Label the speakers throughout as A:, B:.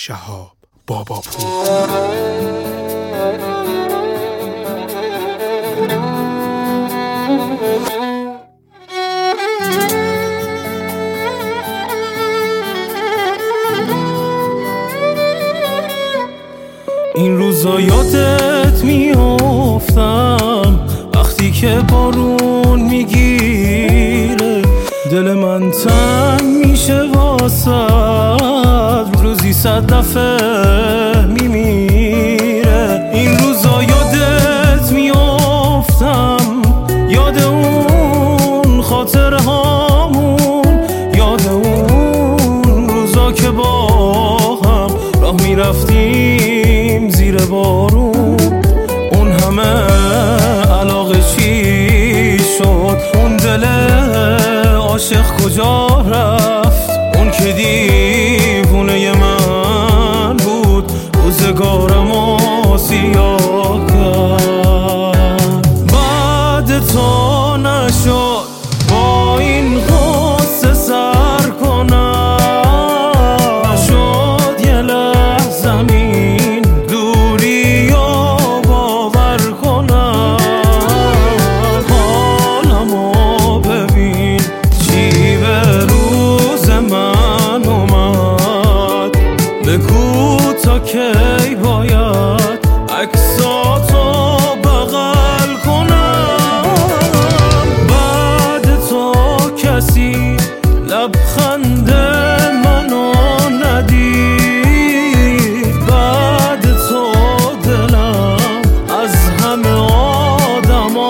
A: شهاب باباپور.
B: این روزا یادت میافتم وقتی که بارون میگیره، دل من تنگ میشه واسد، روزی 100 دفعه میمیره. این روزا یادت میافتم، یاد اون خاطره هامون، یاد اون روزا که با هم راه میرفتیم زیر بارون. اون همه علاقه چی شد؟ اون دل عاشق کجا رفت؟ اون که دیوونه من بود، روزگارمو سیاه کرد. بعد تو نشد با این غصه سر کنم، نشد یه لحظه زمین دوری و باور کنم. حالمو ببین چی به روز من اومد، بگو تا کی باید عکساتو بغل کنم. بعد تو کسی لبخند منو ندید، بعد تو دلم از همه آدما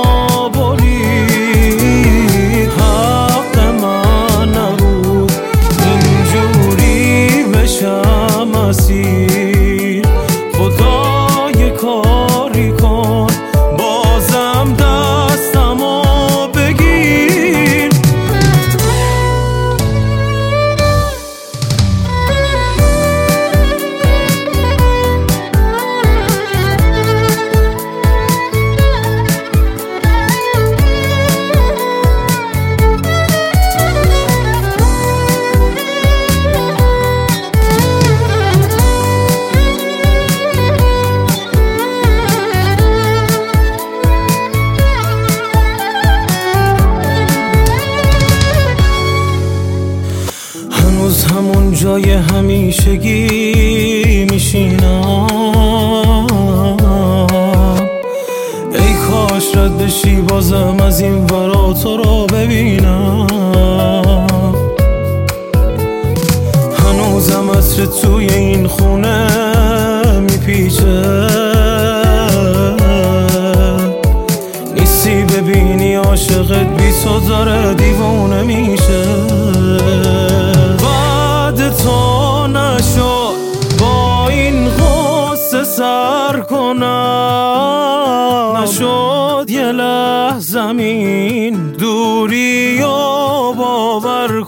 B: برید. حق من نبود اینجوری بشم اسیر، خدا یه کاری کن بازم دستمو بگیر. هنوز همون جای همیشگی میشینم، ای کاش رد بشی بازم از این ورا تو رو ببینم. هنوزم عطر توی این خونه میپیچه، نیستی ببینی عاشقت بی تو داره دیوونه میشه. تو نشد با این غصه سر کنم، نشد یه لحظه زمین دوری و باور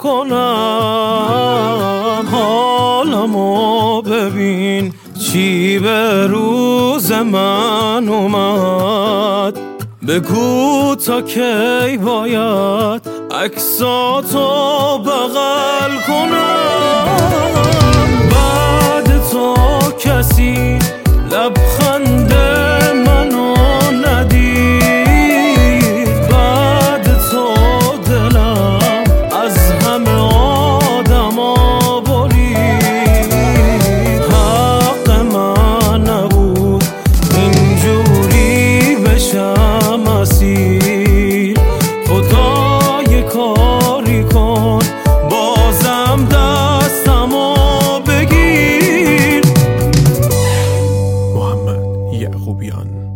B: کنم. حالمو ببین چی به روز من اومد، بگو تا کی باید عکساتو بغل کنم. بعد تو کسی لبخند منو ندید، بعد تو دلم از همه آدما برید. حق من نبود اینجوری بشم اسیر، خدا یه کاری کن بازم دستمو بگیر.
A: محمد یعقوبیان.